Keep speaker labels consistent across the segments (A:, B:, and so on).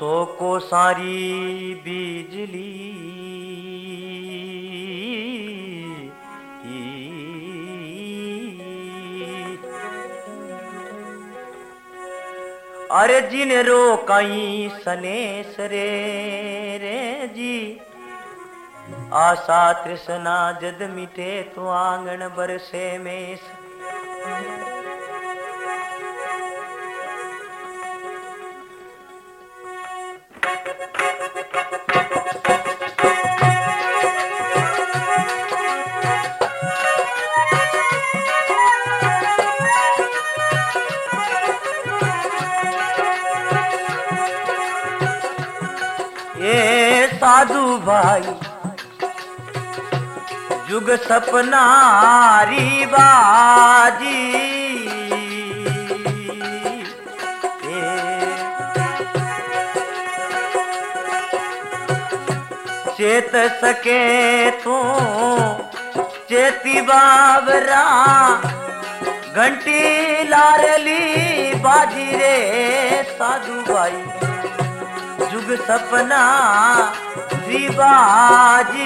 A: सो को सारी बिजली अरे जिन रो कई सनेस रे रे जी आशा तृष्णा जद मिटे तो आंगन बरसे मेस ये साधु भाई जुग सपना री बाजी चेत सके तू चेती बाबरा घंटी लारली बाजी रे साधु भाई जुग सपना री बाजी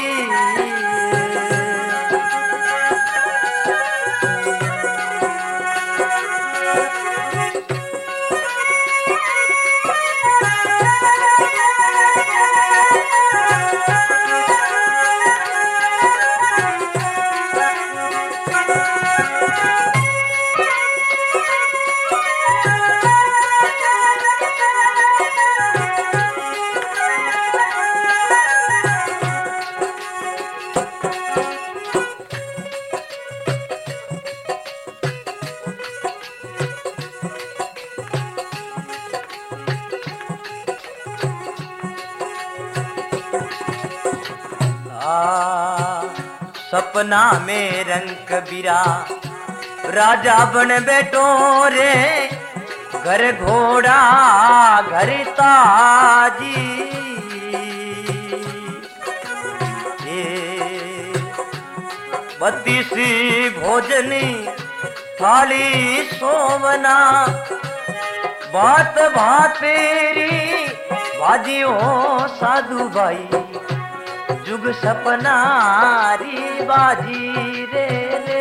A: सपना में रंग बिरा राजा बन बैठो रे घर घोड़ा घर ताजी बत्तीसी भोजनी थाली सोवना बात बात तेरी बाजी हो साधु भाई जुग सपना री बाजी रे रे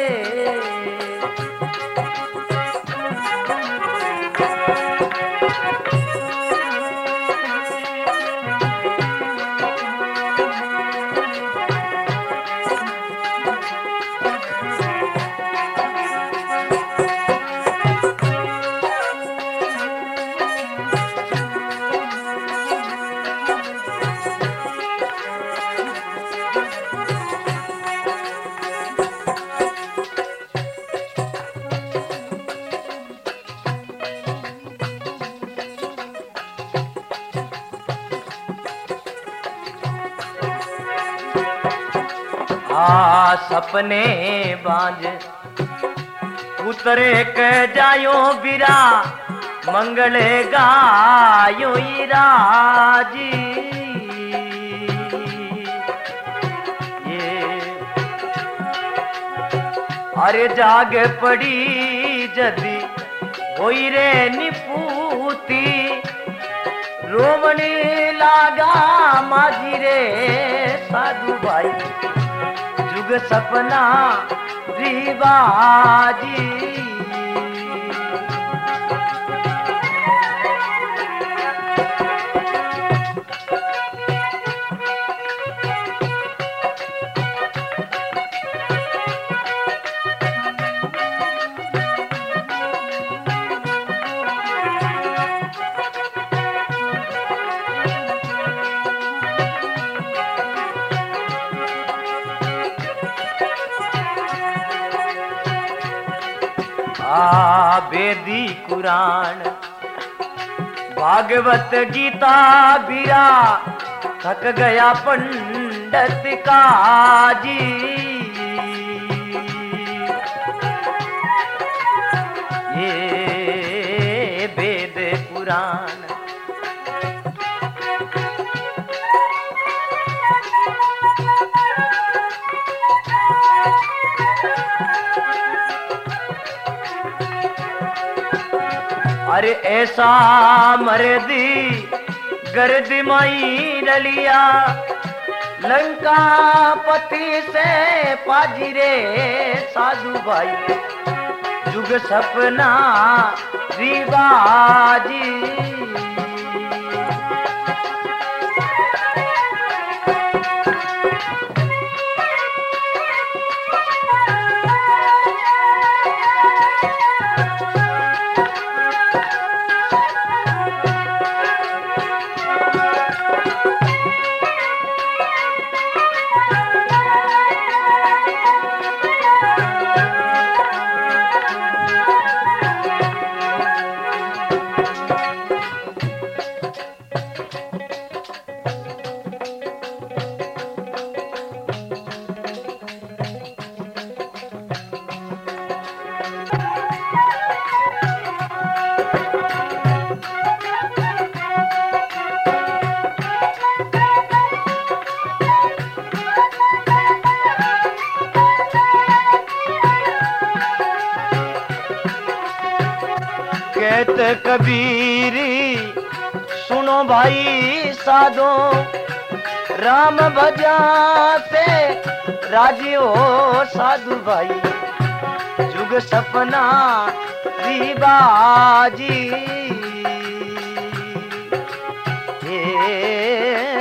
A: सपने बांझ उतरे के जायो बिरा मंगले गायो राजी ये अरे जाग पड़ी जदी होई रे निपूती रोवने लागा माझी रे साधु भाई जुग सपना री बाजी वेदी कुरान भागवत गीता बिरा थक गया पंडित काजी ये वेद कुरान अरे ऐसा मर्दी गर्द माई रलिया लंका पति से पाजी रे साधु भाई जुग सपना रिवाजी कहत कबीरी सुनो भाई साधो राम भजा से राजी हो साधु भाई जुग सपना रिवाजी